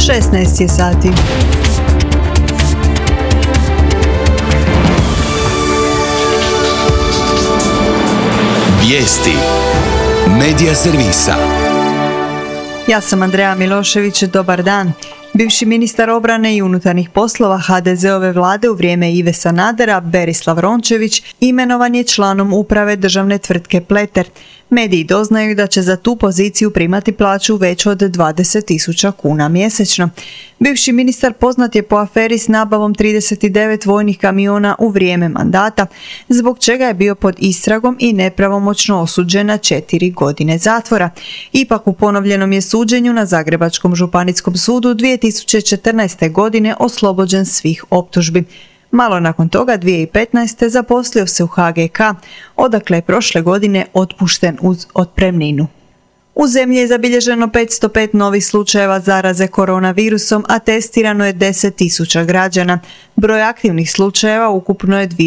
16 je sati. Vijesti Medija servisa. Ja sam Andreja Milošević, dobar dan. Bivši ministar obrane i unutarnjih poslova HDZ-ove vlade u vrijeme Ive Sanadera, Berislav Rončević, imenovan je članom uprave državne tvrtke Pleter. Mediji doznaju da će za tu poziciju primati plaću veću od 20.000 kuna mjesečno. Bivši ministar poznat je po aferi s nabavom 39 vojnih kamiona u vrijeme mandata, zbog čega je bio pod istragom i nepravomoćno osuđen na 4 godine zatvora. Ipak u ponovljenom je suđenju na Zagrebačkom županijskom sudu 2014. godine oslobođen svih optužbi. Malo nakon toga, 2015. zaposlio se u HGK, odakle je prošle godine otpušten uz otpremninu. U zemlji je zabilježeno 505 novih slučajeva zaraze koronavirusom, a testirano je 10.000 građana. Broj aktivnih slučajeva ukupno je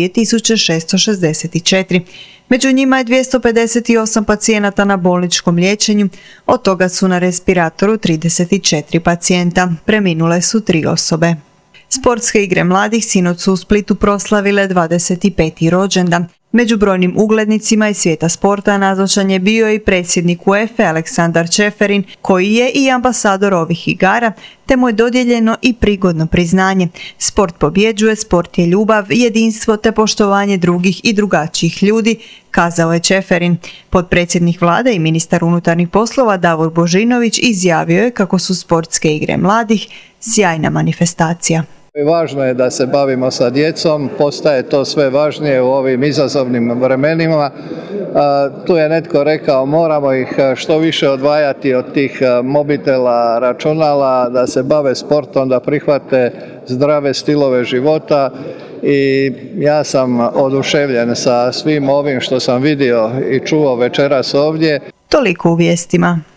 2664. Među njima je 258 pacijenata na bolničkom liječenju, od toga su na respiratoru 34 pacijenta, preminule su 3 osobe. Sportske igre mladih sinoć su u Splitu proslavile 25. rođendan. Među brojnim uglednicima iz svijeta sporta nazočan je bio i predsjednik UEFA Aleksandar Čeferin, koji je i ambasador ovih igara, te mu je dodijeljeno i prigodno priznanje. Sport pobjeđuje, sport je ljubav, jedinstvo te poštovanje drugih i drugačijih ljudi, kazao je Čeferin. Potpredsjednik vlade i ministar unutarnjih poslova Davor Božinović izjavio je kako su sportske igre mladih sjajna manifestacija. Važno je da se bavimo sa djecom, postaje to sve važnije u ovim izazovnim vremenima. Tu je netko rekao, moramo ih što više odvajati od tih mobitela, računala, da se bave sportom, da prihvate zdrave stilove života i ja sam oduševljen sa svim ovim što sam vidio i čuo večeras ovdje. Toliko u vijestima.